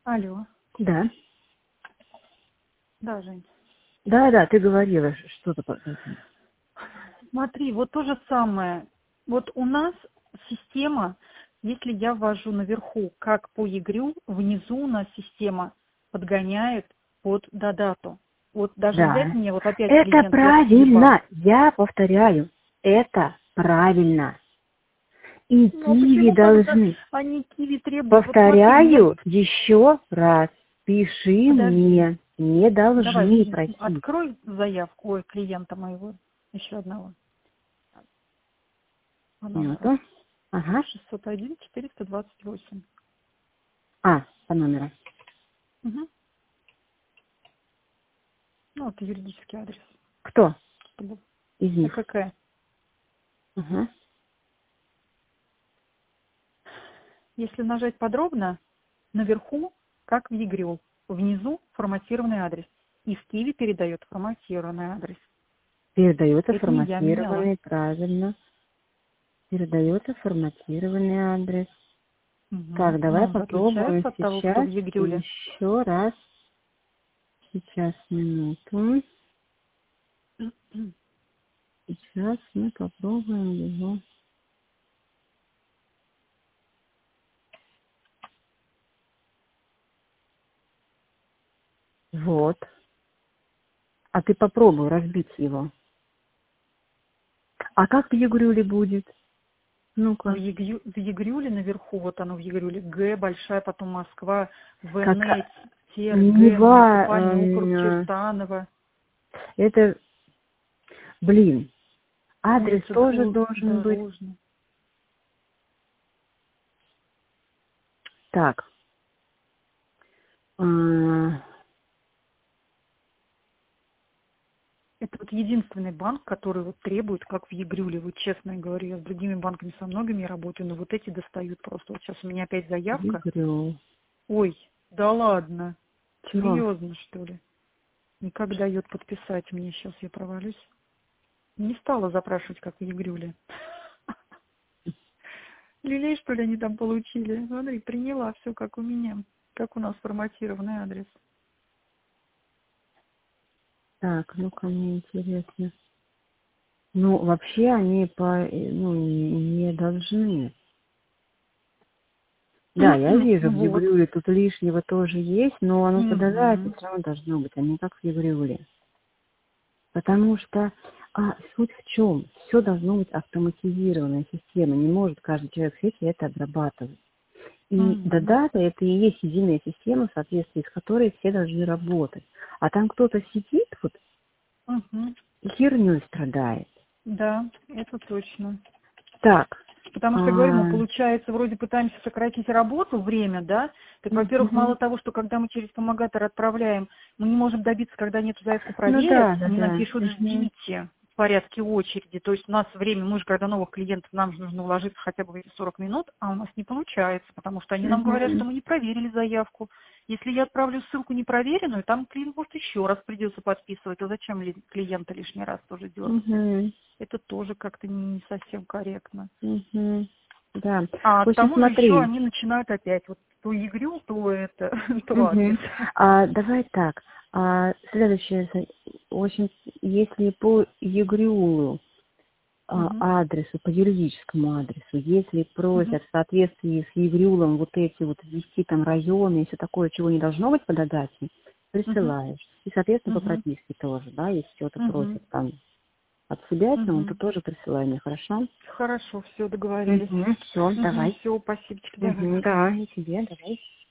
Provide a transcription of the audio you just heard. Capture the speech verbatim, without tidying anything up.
Алло. Да. Да, Жень. Да, да, ты говорила что-то. по- Смотри, вот то же самое. Вот у нас система, если я ввожу наверху, как по ЕГРЮ, внизу у нас система подгоняет под дату. Вот даже взять Да. мне, вот опять Это клиент, я в Киви-банк. правильно. Я повторяю. Это правильно. И Ну а Киви почему тогда должны. они Киви требуют? Вот смотри, у меня... Повторяю еще раз. Пиши Подожди. мне. Не Давай, должны м, просить. открой заявку, ой, клиента моего, еще одного. По номеру. Минуту. Ага. шестьсот один четыреста двадцать восемь. А, по номеру. Угу. Ну, это юридический адрес. Кто Чтобы... из них? ЭКК. Ага. Если нажать подробно, наверху, как в ЕГРЮ, внизу форматированный адрес. И в Киви передает форматированный адрес. Передается Это не я меняла. форматированный, правильно. Передается форматированный адрес. Угу. Так, Но давай он же попробуем отличается от того, что в сейчас ЕГРЮле. еще раз. Сейчас, минуту. Сейчас мы попробуем его. Вот. А ты попробуй разбить его. А как в Егрюле будет? В, Ну-ка. ЕГРЮ, в ЕГРЮле наверху, вот оно в ЕГРЮле, Г большая, потом Москва, Как ВН, Тер, Г, Нева, муниципальный округ эм, Чертаново, это, блин, адрес улица тоже Ду- должен быть. Дорожная. Так. а, Это вот единственный банк, который вот требует, как в ЕГРЮле, вот честно говорю, я с другими банками со многими работаю, но вот эти достают просто. Вот сейчас у меня опять заявка. Егрюл. Ой, да ладно, Чего? серьезно что ли? Никак дает подписать мне, сейчас я провалюсь. Не стала запрашивать, как в ЕГРЮле. Люлей, что ли, они там получили? Смотри, приняла все, как у меня, как у нас форматированный адрес. Так, ну-ка, мне интересно. Ну, вообще они по, э, ну, не не должны. Да, я вижу, в Вот. Егрюле тут лишнего тоже есть, но оно по дате Угу. все равно должно быть, а не как в Егрюле. Потому что а, суть в чем? Все должно быть автоматизированная система. Не может каждый человек сесть и это обрабатывать. И Угу. дата это и есть единая система, в соответствии с которой все должны работать. А там кто-то сидит вот Угу. и херней страдает. Да, это точно. Так. Потому А, что, говорю, мы, получается, вроде пытаемся сократить работу, время, да? Так, во-первых, мгм. мало того, что когда мы через помогатор отправляем, мы не можем добиться, когда они эту заявку Ну проверят, да, да, они нам да. пишут Мгм. «ждите» в порядке очереди. То есть у нас время, мы же, когда новых клиентов, нам же нужно уложиться хотя бы в эти сорок минут, а у нас не получается, потому что они нам говорят, что Мгм. мы не проверили заявку. Если я отправлю ссылку непроверенную, там клиент может еще раз придется подписывать. А зачем ли клиента лишний раз тоже дергать? Мгм. Это тоже как-то не совсем корректно. Мгм. Да. А В к общем, тому же еще смотри. они начинают опять вот то ЕГРЮ, то это, то адрес. Мгм. А, давай так. А, следующее. В общем, если по Егрюлу а, Мгм. адресу, по юридическому адресу, если Мгм. просят в соответствии с Егрюлом вот эти вот ввести там районы и все такое, чего не должно быть по дате, Мгм. присылаешь. И, соответственно, по Мгм. прописке тоже, да, если что-то Мгм. просят там от себя, ну, то Мгм. тоже присылай мне, хорошо? Хорошо, все, договорились. Угу, все, Угу, давай. все, спасибо, давай, Угу, пока. да, и тебе, давай.